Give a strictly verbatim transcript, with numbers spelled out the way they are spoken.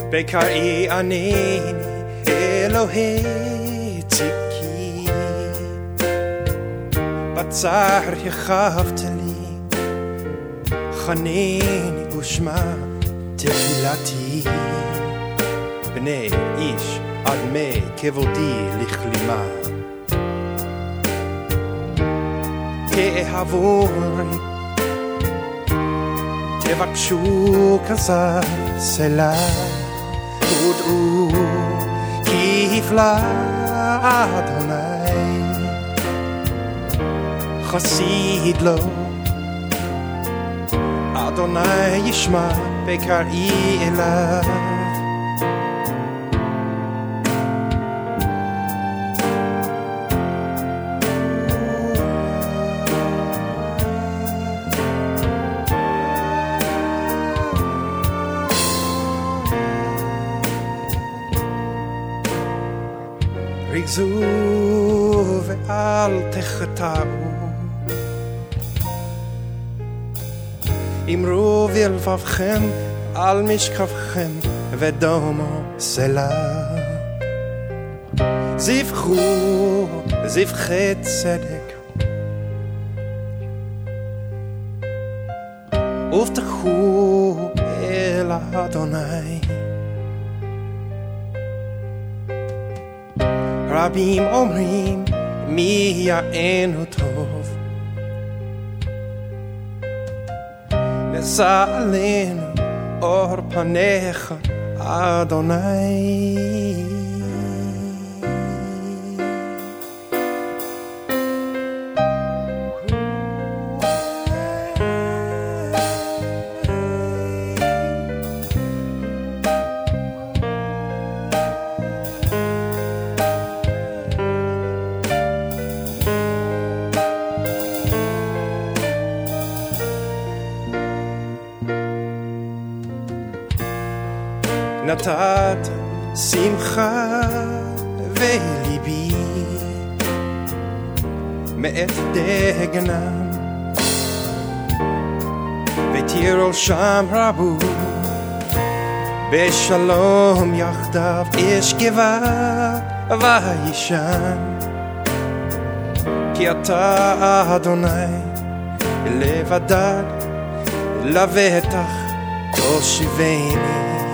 בקראי ענני אלוהי צדקי, בצר יכבת לי, חנני ושמע תפילתי. בני איש עד מי כבודי לכלימה, תאהבורי תבקשו כזב סלע, ודעו כי הפלא אדוני, חסיד לו אדוני ישמע בקראי אליו. ריכזו ואל תחטאו, אמרו בלבבכם על משכבכם ודומו סלע. זבחו זבחי צדק ובטחו אל אדוני. רבים אומרים מי יענו טוב, נשא עלינו אור פניך אדוני. נתת שמחה וליבי מאת דגנם, ותירושם רבו בשלום יחדיו אשכבה וישן. כי אתה אדוני לבדד לבטח תושיבני,